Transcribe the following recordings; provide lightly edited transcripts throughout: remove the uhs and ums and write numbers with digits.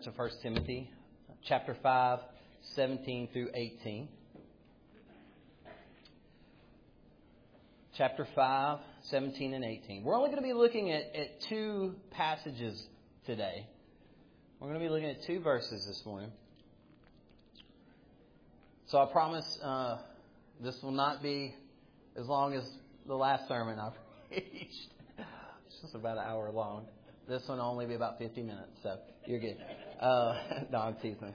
to 1 Timothy chapter 5, 17 through 18. Chapter 5, 17 and 18. We're only going to be looking at two passages today. We're going to be looking at two verses this morning. So I promise this will not be as long as the last sermon I preached. It's just about an hour long. This one will only be about 50 minutes, so you're good. No, I'm teasing.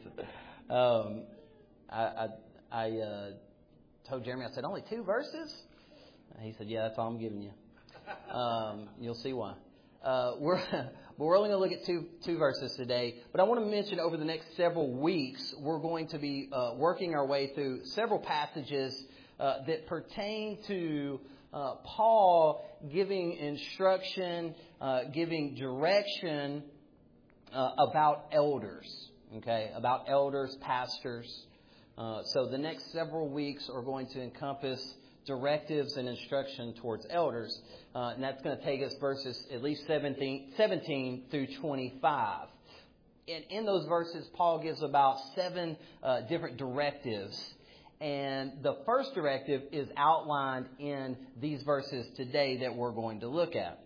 I told Jeremy, I said, only two verses? He said, yeah, that's all I'm giving you. You'll see why. We're only going to look at two verses today, but I want to mention over the next several weeks, we're going to be working our way through several passages that pertain to Paul giving instruction, giving direction about elders, okay, about elders, pastors. So the next several weeks are going to encompass directives and instruction towards elders. And that's going to take us verses at least 17 through 25. And in those verses, Paul gives about 7 different directives. And the first directive is outlined in these verses today that we're going to look at.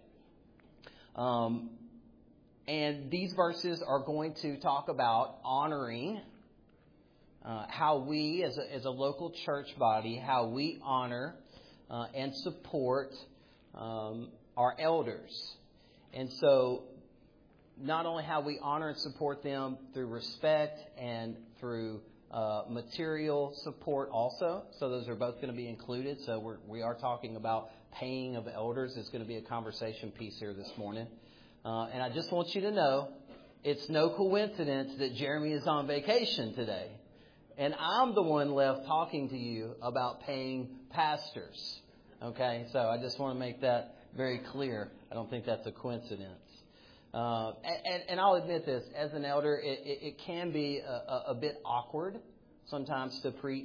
And these verses are going to talk about honoring how we, as a local church body, how we honor and support our elders. And so not only how we honor and support them through respect and through material support also. So those are both going to be included. So we are talking about paying of elders. It's going to be a conversation piece here this morning. And I just want you to know, it's no coincidence that Jeremy is on vacation today. And I'm the one left talking to you about paying pastors. Okay, so I just want to make that very clear. I don't think that's a coincidence. And I'll admit this, as an elder, it can be a bit awkward sometimes to preach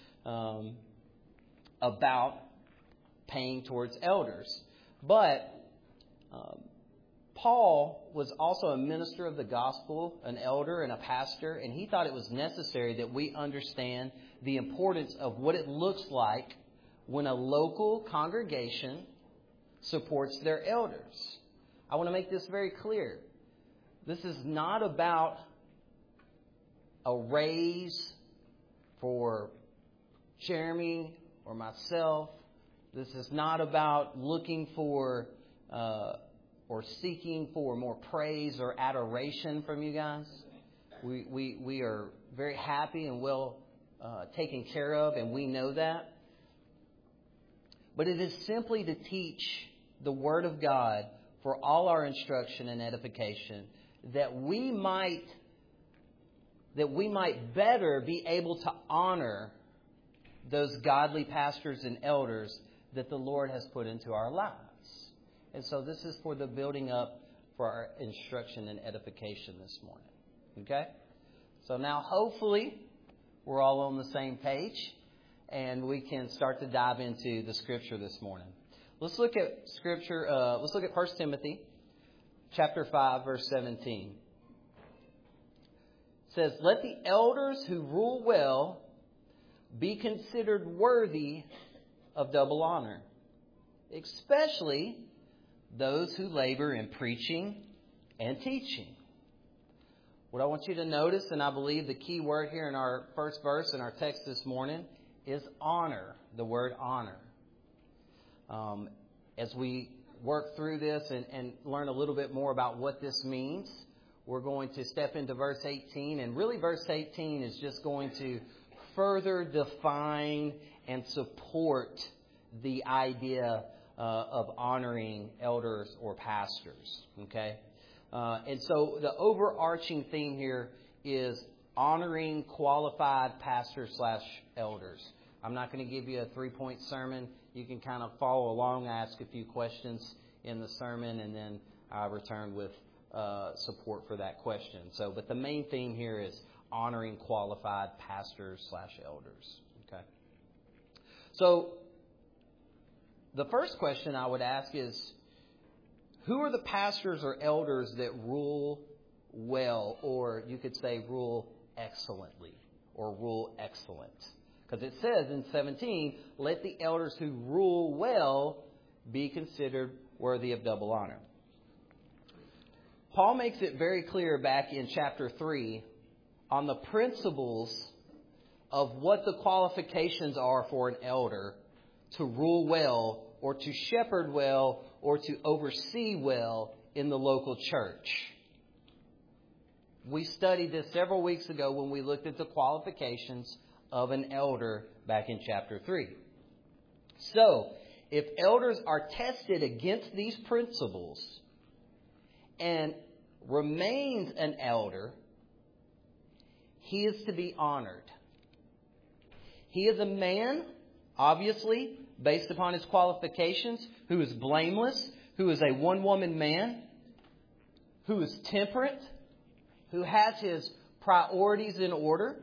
about paying towards elders. But Paul was also a minister of the gospel, an elder and a pastor, and he thought it was necessary that we understand the importance of what it looks like when a local congregation supports their elders. I want to make this very clear. This is not about a raise for Jeremy or myself. This is not about looking for or seeking for more praise or adoration from you guys. We are very happy and well taken care of, and we know that. But it is simply to teach the Word of God for all our instruction and edification, that we might better be able to honor those godly pastors and elders that the Lord has put into our lives. And so this is for the building up for our instruction and edification this morning. Okay? So now hopefully we're all on the same page and we can start to dive into the Scripture this morning. Let's look at Scripture. Let's look at 1 Timothy chapter 5, verse 17. It says, "Let the elders who rule well be considered worthy of double honor, especially those who labor in preaching and teaching." What I want you to notice, and I believe the key word here in our first verse in our text this morning, is honor, the word honor. As we work through this and learn a little bit more about what this means, we're going to step into verse 18. And really verse 18 is just going to further define and support the idea of honoring elders or pastors. Okay? And so the overarching theme here is honoring qualified pastors/elders. I'm not going to give you a 3-point sermon. You can kind of follow along, ask a few questions in the sermon, and then I return with support for that question. But the main theme here is honoring qualified pastors/elders. Okay. So the first question I would ask is, who are the pastors or elders that rule well, or you could say rule excellently or rule excellent. Because it says in 17, let the elders who rule well be considered worthy of double honor. Paul makes it very clear back in chapter 3 on the principles of what the qualifications are for an elder to rule well or to shepherd well or to oversee well in the local church. We studied this several weeks ago when we looked at the qualifications of an elder back in chapter 3. So, if elders are tested against these principles and remains an elder, he is to be honored. He is a man, obviously, based upon his qualifications, who is blameless, who is a one-woman man, who is temperate, who has his priorities in order,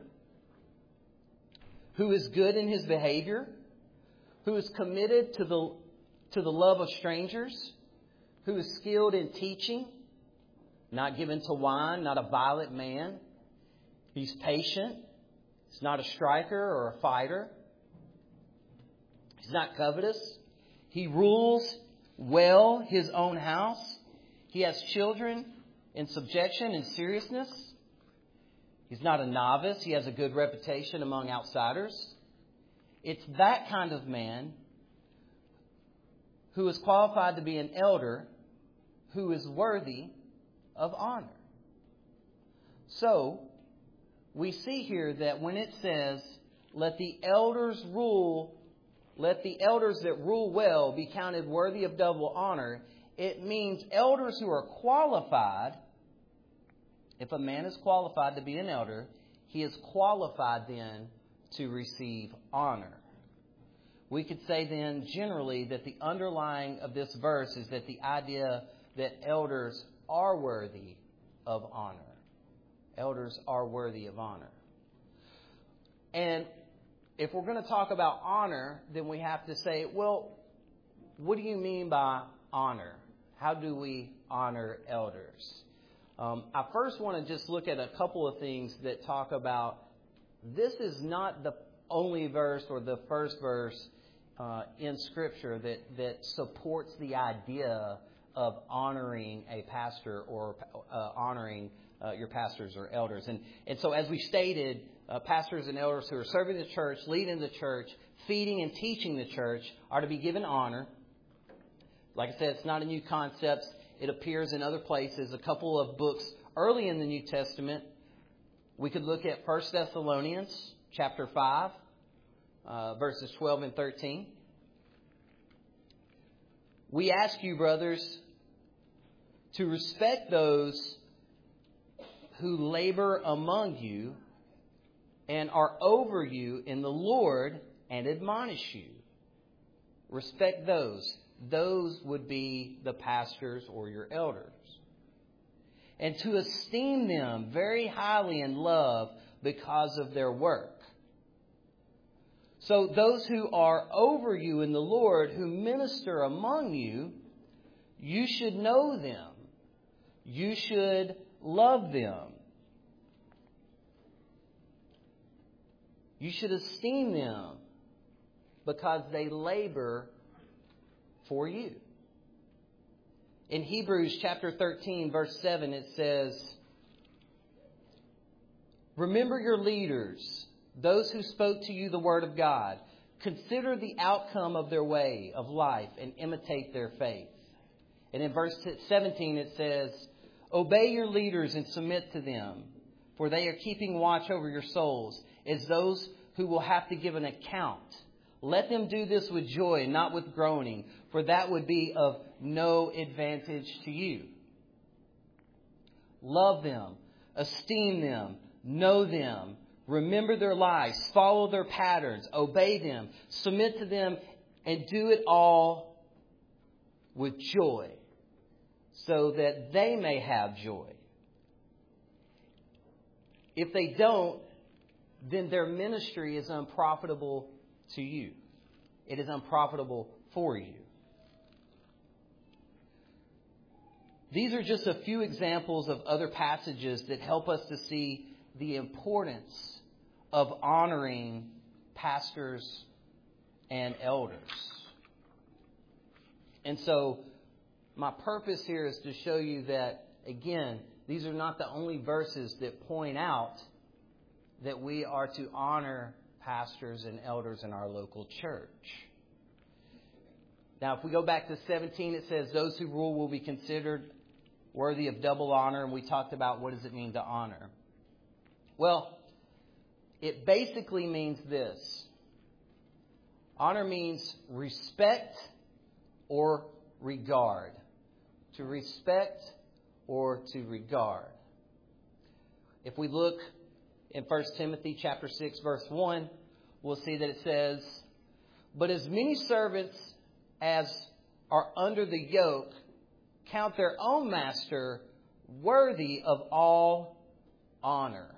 who is good in his behavior, who is committed to the love of strangers, who is skilled in teaching, not given to wine, not a violent man. He's patient. He's not a striker or a fighter. He's not covetous. He rules well his own house. He has children in subjection and seriousness. He's not a novice. He has a good reputation among outsiders. It's that kind of man who is qualified to be an elder who is worthy of honor. So, we see here that when it says, let the elders that rule well be counted worthy of double honor, it means elders who are qualified. If a man is qualified to be an elder, he is qualified then to receive honor. We could say then generally that the underlying of this verse is that the idea that elders are worthy of honor. Elders are worthy of honor. And if we're going to talk about honor, then we have to say, well, what do you mean by honor? How do we honor elders? I first want to just look at a couple of things that talk about this is not the only verse or the first verse in Scripture that supports the idea of honoring a pastor or honoring your pastors or elders. And so as we stated, pastors and elders who are serving the church, leading the church, feeding and teaching the church are to be given honor. Like I said, it's not a new concept. It appears in other places. A couple of books early in the New Testament. We could look at 1 Thessalonians chapter 5, verses 12 and 13. We ask you, brothers, to respect those who labor among you and are over you in the Lord and admonish you. Respect those. Those would be the pastors or your elders. And to esteem them very highly in love because of their work. So those who are over you in the Lord, who minister among you, you should know them. You should love them. You should esteem them because they labor for you. In Hebrews chapter 13, verse 7, it says, remember your leaders, those who spoke to you the word of God. Consider the outcome of their way of life and imitate their faith. And in verse 17, it says, obey your leaders and submit to them, for they are keeping watch over your souls as those who will have to give an account. Let them do this with joy, not with groaning, for that would be of no advantage to you. Love them, esteem them, know them, remember their lives, follow their patterns, obey them, submit to them, and do it all with joy, so that they may have joy. If they don't, then their ministry is unprofitable to you. It is unprofitable for you. These are just a few examples of other passages that help us to see the importance of honoring pastors and elders. And so my purpose here is to show you that, again, these are not the only verses that point out that we are to honor pastors and elders in our local church. Now, if we go back to 17, it says, those who rule will be considered worthy of double honor. And we talked about what does it mean to honor. Well, it basically means this. Honor means respect or regard. To respect or to regard. If we look in 1 Timothy chapter 6, verse 1, we'll see that it says, but as many servants as are under the yoke count their own master worthy of all honor.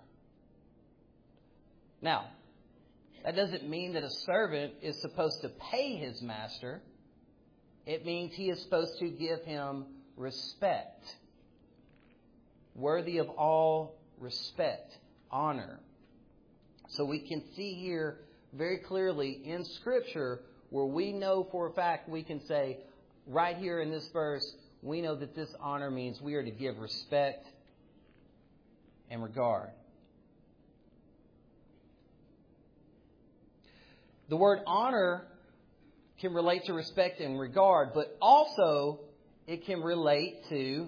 Now, that doesn't mean that a servant is supposed to pay his master. It means he is supposed to give him respect. Worthy of all respect, honor. So we can see here very clearly in Scripture where we know for a fact, we can say right here in this verse, we know that this honor means we are to give respect and regard. The word honor can relate to respect and regard, but also it can relate to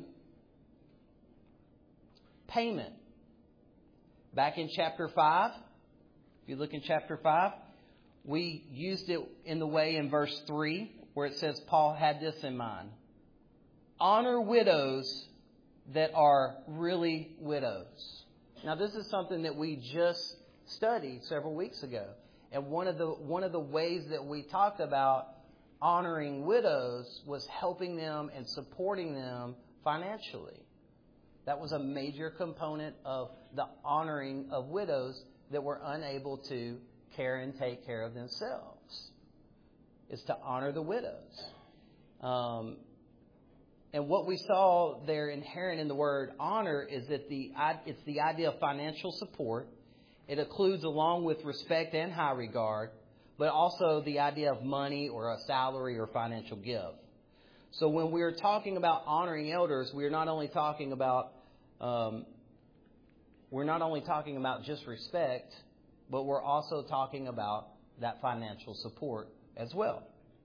payment. Back in chapter 5, if you look in chapter 5, we used it in the way in verse 3 where it says Paul had this in mind. Honor widows that are really widows. Now, this is something that we just studied several weeks ago. And one of the ways that we talked about honoring widows was helping them and supporting them financially. That was a major component of the honoring of widows that were unable to care and take care of themselves. Is to honor the widows. And what we saw there inherent in the word honor is that it's the idea of financial support. It includes along with respect and high regard, but also the idea of money or a salary or financial give. So when we're talking about honoring elders, we're not only talking about just respect, but we're also talking about that financial support as well.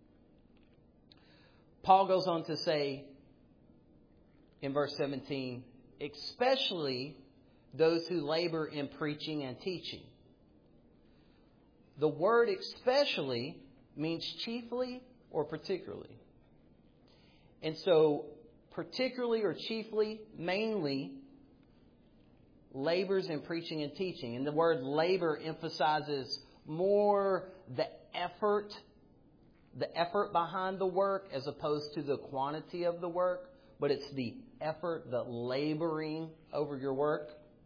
Paul goes on to say in verse 17, especially those who labor in preaching and teaching. The word especially means chiefly or particularly. And so particularly or chiefly, mainly, labors in preaching and teaching. And the word labor emphasizes more the effort behind the work as opposed to the quantity of the work. But it's the effort, the laboring over your work.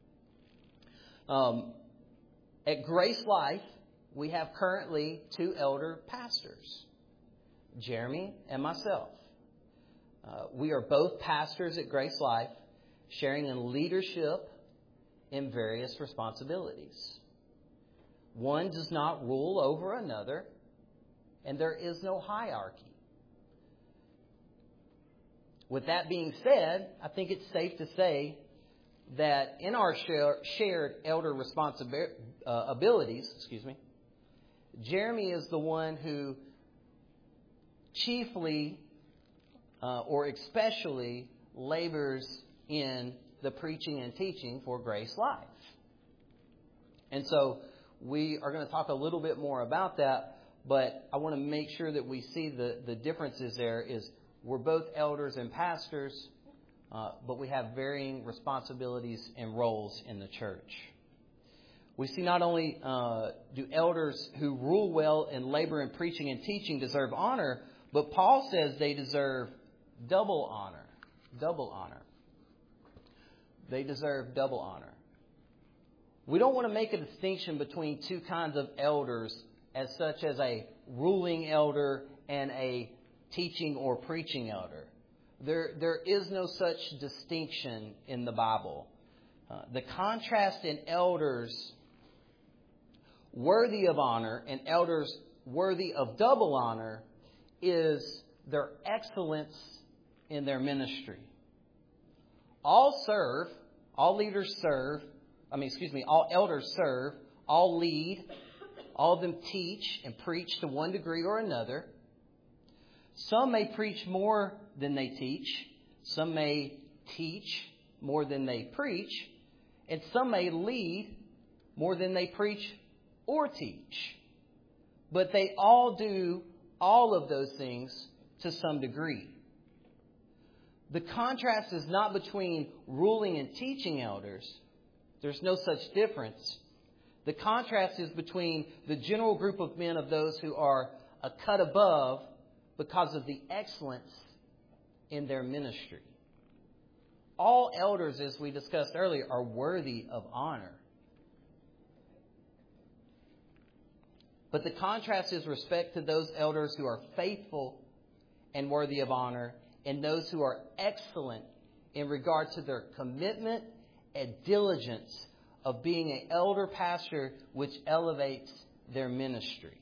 At Grace Life, we have currently 2 elder pastors, Jeremy and myself. We are both pastors at Grace Life, sharing in leadership in various responsibilities. One does not rule over another, and there is no hierarchy. With that being said, I think it's safe to say that in our shared elder abilities, Jeremy is the one who chiefly or especially labors in the preaching and teaching for Grace Life. And so we are going to talk a little bit more about that, but I want to make sure that we see the differences there is we're both elders and pastors, but we have varying responsibilities and roles in the church. We see not only do elders who rule well and labor in preaching and teaching deserve honor, but Paul says they deserve double honor. Double honor. They deserve double honor. We don't want to make a distinction between two kinds of elders as such as a ruling elder and a teaching or preaching elder. There is no such distinction in the Bible. The contrast in elders worthy of honor and elders worthy of double honor is their excellence in their ministry. All elders serve, all lead, all of them teach and preach to one degree or another. Some may preach more than they teach. Some may teach more than they preach. And some may lead more than they preach or teach. But they all do all of those things to some degree. The contrast is not between ruling and teaching elders. There's no such difference. The contrast is between the general group of men of those who are a cut above because of the excellence in their ministry. All elders, as we discussed earlier, are worthy of honor. But the contrast is respect to those elders who are faithful and worthy of honor, and those who are excellent in regard to their commitment and diligence of being an elder pastor, which elevates their ministry.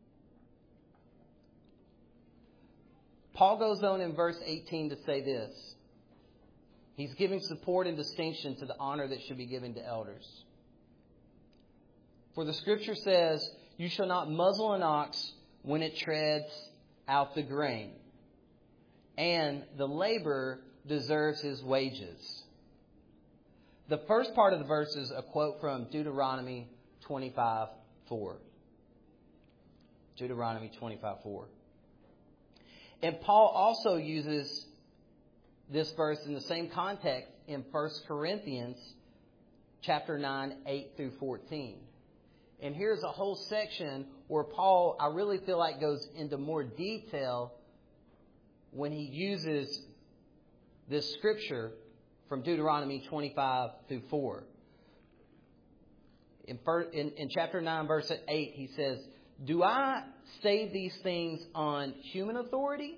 Paul goes on in verse 18 to say this. He's giving support and distinction to the honor that should be given to elders. For the Scripture says, "You shall not muzzle an ox when it treads out the grain, and the laborer deserves his wages." The first part of the verse is a quote from Deuteronomy 25:4. Deuteronomy 25:4. And Paul also uses this verse in the same context in 1 Corinthians chapter 9, 8 through 14. And here's a whole section where Paul, I really feel like, goes into more detail when he uses this scripture from Deuteronomy 25:4. In chapter 9, verse 8, he says, "Do I say these things on human authority?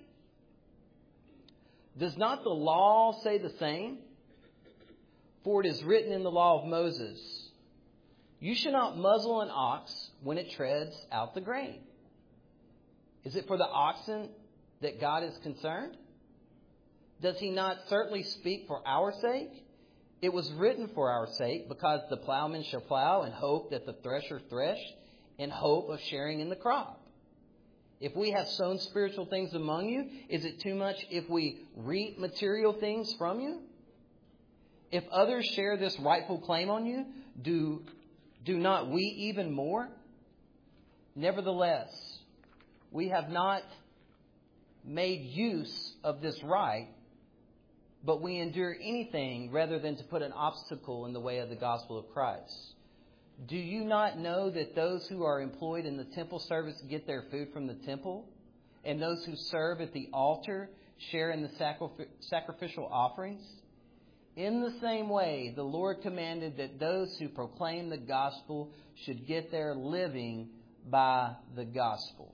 Does not the law say the same? For it is written in the law of Moses, 'You shall not muzzle an ox when it treads out the grain.' Is it for the oxen that God is concerned? Does he not certainly speak for our sake? It was written for our sake, because the plowman shall plow in hope that the thresher thresh, in hope of sharing in the crop. If we have sown spiritual things among you, is it too much if we reap material things from you? If others share this rightful claim on you, do not we even more? Nevertheless, we have not made use of this right, but we endure anything rather than to put an obstacle in the way of the gospel of Christ. Do you not know that those who are employed in the temple service get their food from the temple, and those who serve at the altar share in the sacrificial offerings? In the same way, the Lord commanded that those who proclaim the gospel should get their living by the gospel."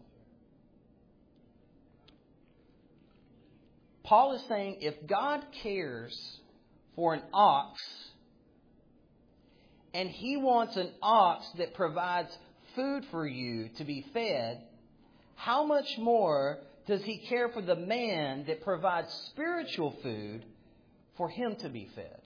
Paul is saying if God cares for an ox, and he wants an ox that provides food for you to be fed, how much more does he care for the man that provides spiritual food for him to be fed?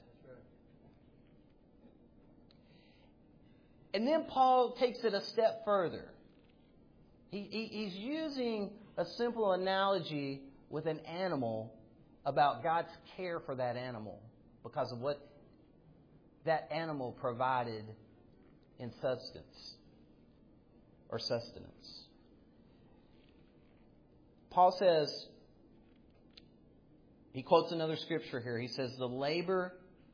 And then Paul takes it a step further. He's using a simple analogy with an animal about God's care for that animal because of what that animal provided in substance or sustenance. Paul says, he quotes another scripture here. He says, the laborer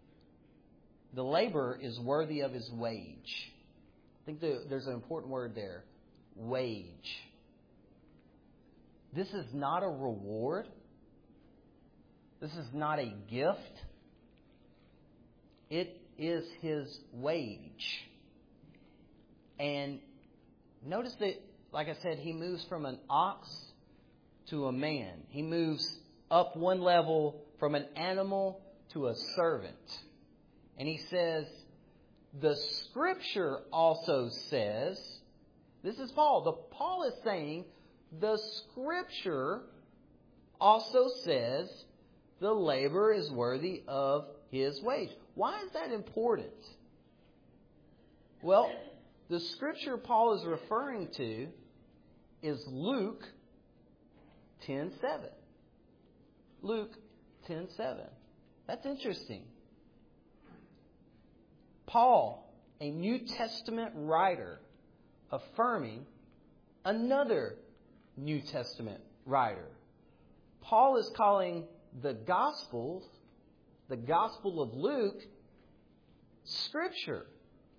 is worthy of his wage. I think there's an important word there. Wage. This is not a reward. This is not a gift. It is his wage. And notice that, like I said, he moves from an ox to a man. He moves up one level from an animal to a servant. And he says, the Scripture also says, this is Paul. Paul is saying, the Scripture also says, the laborer is worthy of his wage. Why is that important? Well, the Scripture Paul is referring to is Luke 10:7. Luke 10:7. That's interesting. Paul, a New Testament writer, affirming another New Testament writer. Paul is calling the Gospel of Luke, Scripture.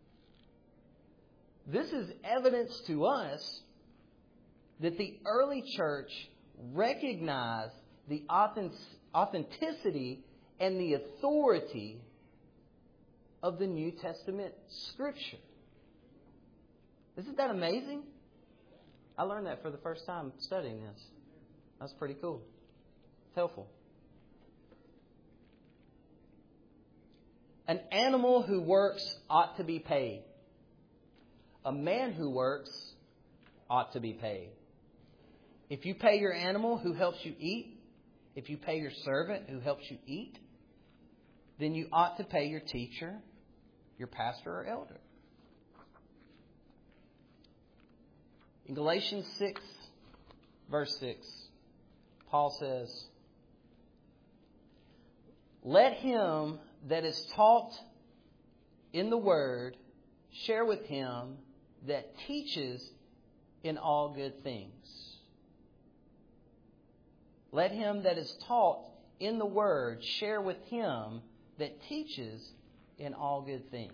This is evidence to us that the early church recognized the authenticity and the authority of the New Testament Scripture. Isn't that amazing? I learned that for the first time studying this. That's pretty cool. It's helpful. An animal who works ought to be paid. A man who works ought to be paid. If you pay your animal who helps you eat, if you pay your servant who helps you eat, then you ought to pay your teacher, your pastor or elder. In Galatians 6, verse 6, Paul says, let him that is taught in the word share with him that teaches in all good things. Let him that is taught in the word share with him that teaches in all good things.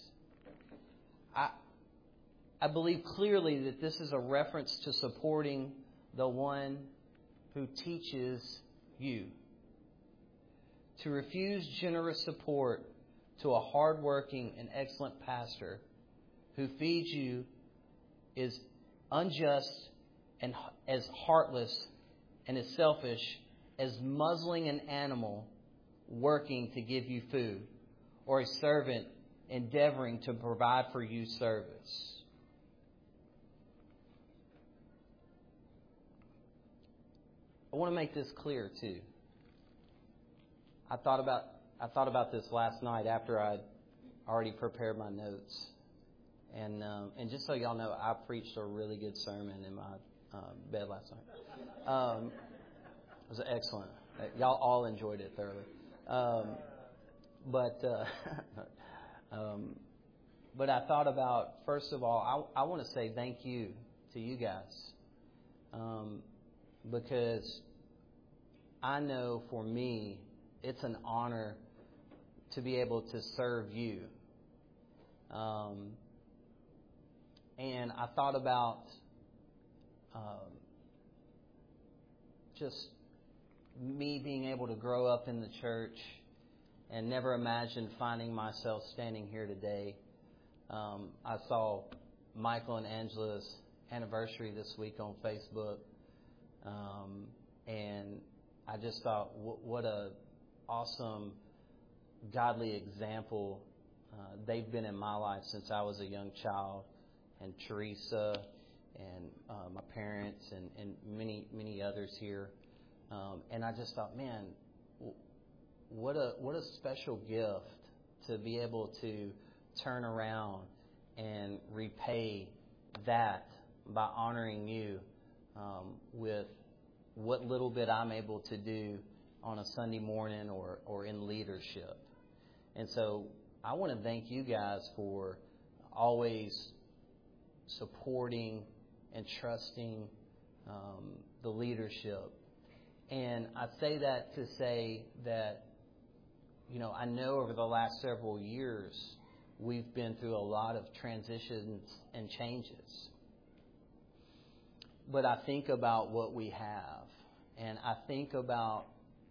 I believe clearly that this is a reference to supporting the one who teaches you. To refuse generous support to a hardworking and excellent pastor who feeds you is unjust and as heartless and as selfish as muzzling an animal working to give you food, or a servant endeavoring to provide for you service. I want to make this clear too. I thought about this last night after I'd already prepared my notes, and just so y'all know, I preached a really good sermon in my bed last night. It was excellent. Y'all all enjoyed it thoroughly. But I thought about, first of all, I want to say thank you to you guys, because I know for me, it's an honor to be able to serve you. And I thought about just me being able to grow up in the church and never imagined finding myself standing here today. I saw Michael and Angela's anniversary this week on Facebook, and I just thought, what a awesome, godly example they've been in my life since I was a young child, and Teresa, and my parents, and many others here. And I just thought, man, what a special gift to be able to turn around and repay that by honoring you with what little bit I'm able to do on a Sunday morning or in leadership. And so I want to thank you guys for always supporting and trusting the leadership. And I say that to say that, I know over the last several years we've been through a lot of transitions and changes. But I think about what we have, and I think about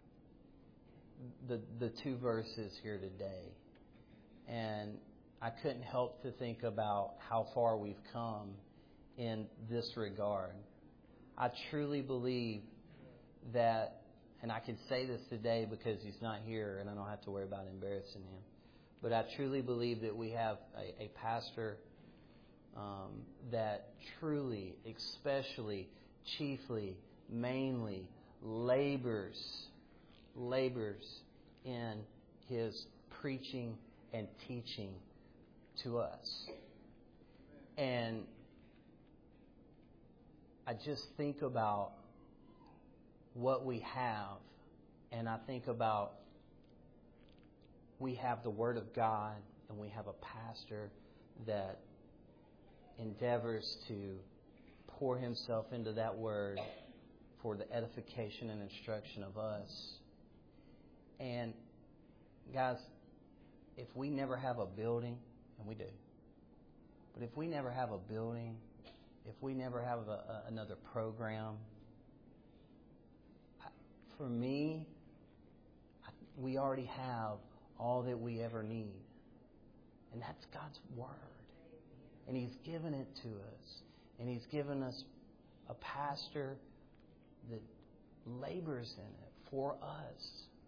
the two verses here today, and I couldn't help to think about how far we've come in this regard. I truly believe that and I can say this today because he's not here and I don't have to worry about embarrassing him. But I truly believe that we have a pastor that truly, especially, chiefly, mainly labors in his preaching and teaching to us. And I just think about what we have, and I think about we have the Word of God, and we have a pastor that endeavors to pour himself into that Word for the edification and instruction of us. And guys, if we never have a building, and we do, but if we never have a building, if we never have another program, for me, we already have all that we ever need. And that's God's Word. And He's given it to us. And He's given us a pastor that labors in it for us.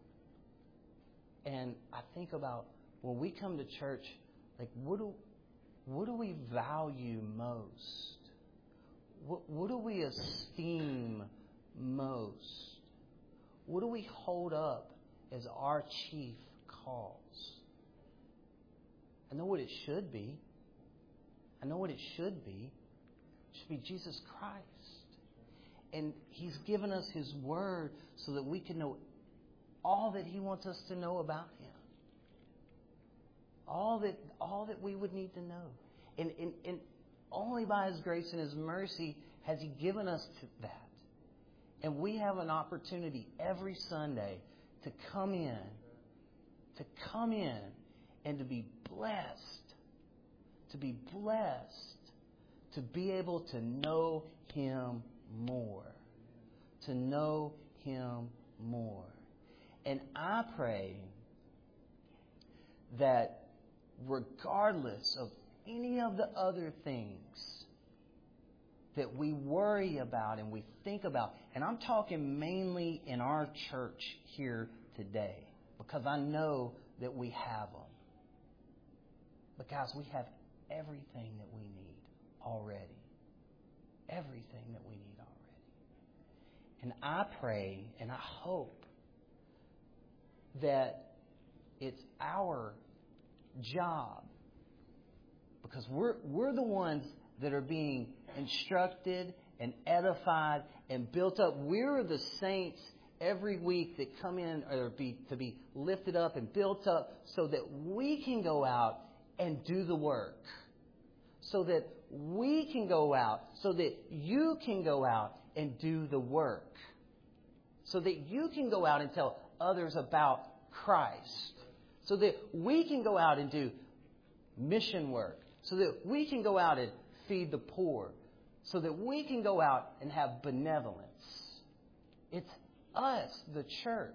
And I think about when we come to church, like what do we value most? What do we esteem most? What do we hold up as our chief cause? I know what it should be. I know what it should be. It should be Jesus Christ. And He's given us His Word so that we can know all that He wants us to know about Him. All that we would need to know. And only by His grace and His mercy has He given us that. And we have an opportunity every Sunday to come in and to be blessed, to be able to know Him more, And I pray that regardless of any of the other things that we worry about and we think about, and I'm talking mainly in our church here today, because I know that we have them. But guys, we have everything that we need already. Everything that we need already. And I pray and I hope that it's our job, because we're the ones that are being instructed and edified and built up. We're the saints every week that come in to be lifted up and built up so that we can go out and do the work. So that we can go out, so that you can go out and do the work. So that you can go out and tell others about Christ. So that we can go out and do mission work. So that we can go out and feed the poor. So that we can go out and have benevolence. It's us, the church.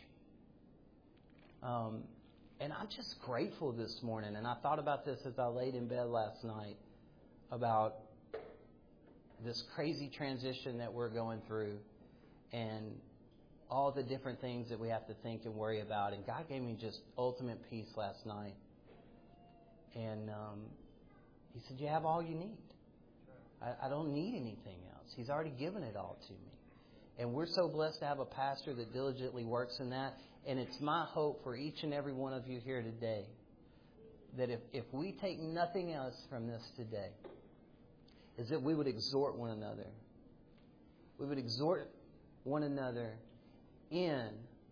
And I'm just grateful this morning. And I thought about this as I laid in bed last night, about this crazy transition that we're going through and all the different things that we have to think and worry about. And God gave me just ultimate peace last night. And He said, you have all you need. I don't need anything else. He's already given it all to me. And we're so blessed to have a pastor that diligently works in that. And it's my hope for each and every one of you here today that if we take nothing else from this today, is that we would exhort one another. We would exhort one another in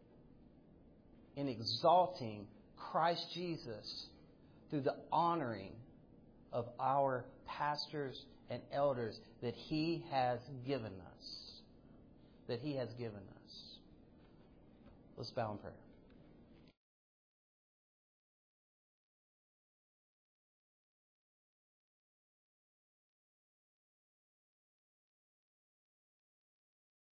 exalting Christ Jesus through the honoring of our pastors and elders that He has given us. Let's bow in prayer.